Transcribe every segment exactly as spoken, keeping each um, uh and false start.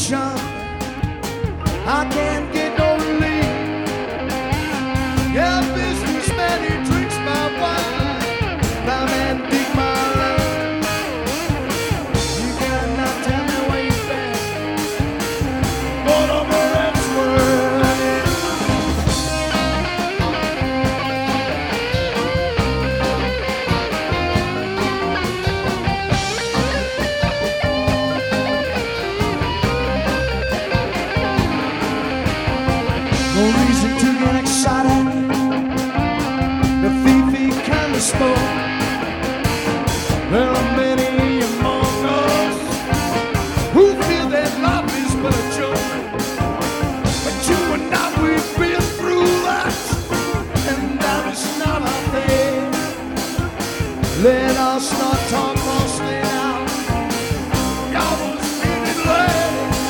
solution. I can't get no relief. Yeah, businessman, he drinks my wine. Plowman, dig my land. You cannot tell me where you've been. But over elsewhere. No reason to get excited. The fifi kind of smoke. There are many among us who feel that life is but a joke. But you and I, we've been through that, and that is not our thing. Let us not talk falsely now. God was in it late.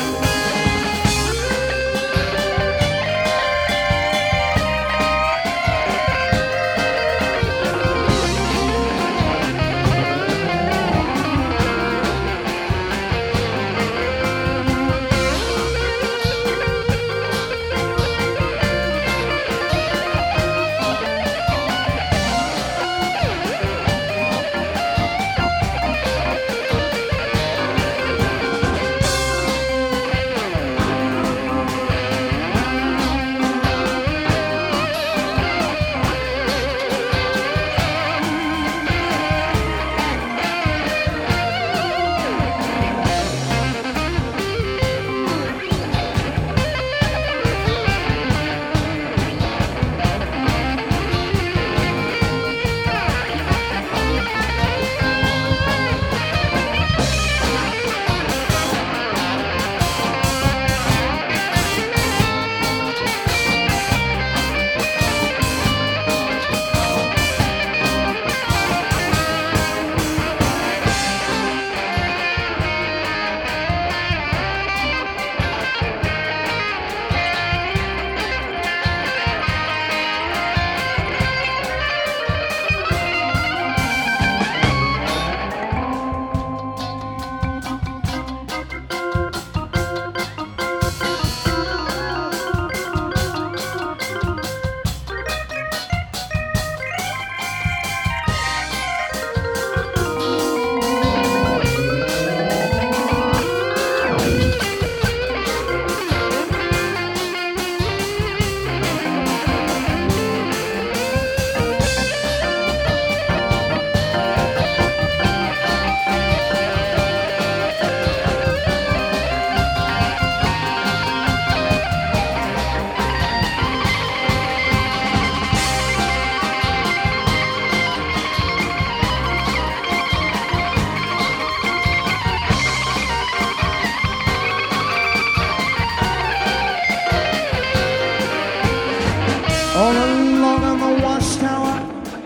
All along on the watchtower,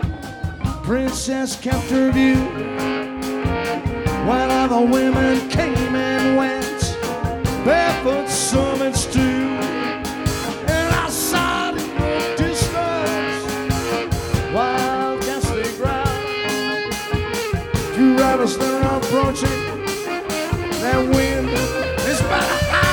princess kept her view. While other women came and went, barefoot servants too. And outside in the distance, wild ghastly growl. Two riders that are approaching, that wind is about to howl.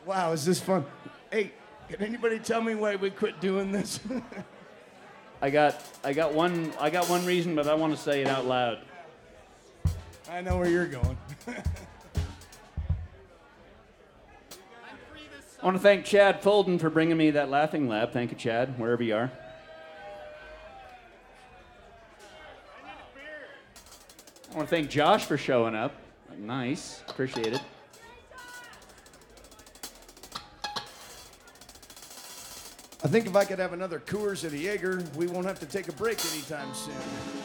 Wow, is this fun? Hey, can anybody tell me why we quit doing this? I got I got one I got one reason, but I want to say it out loud. I know where you're going. I want to thank Chad Folden for bringing me that laughing lab. Thank you, Chad, wherever you are. I want to thank Josh for showing up. Nice. Appreciate it. I think if I could have another Coors at a Jaeger, we won't have to take a break anytime soon.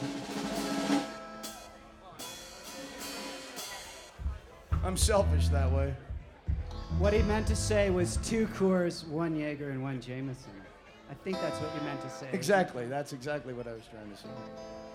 I'm selfish that way. What he meant to say was two Coors, one Jaeger, and one Jameson. I think that's what you meant to say. Exactly. That's exactly what I was trying to say.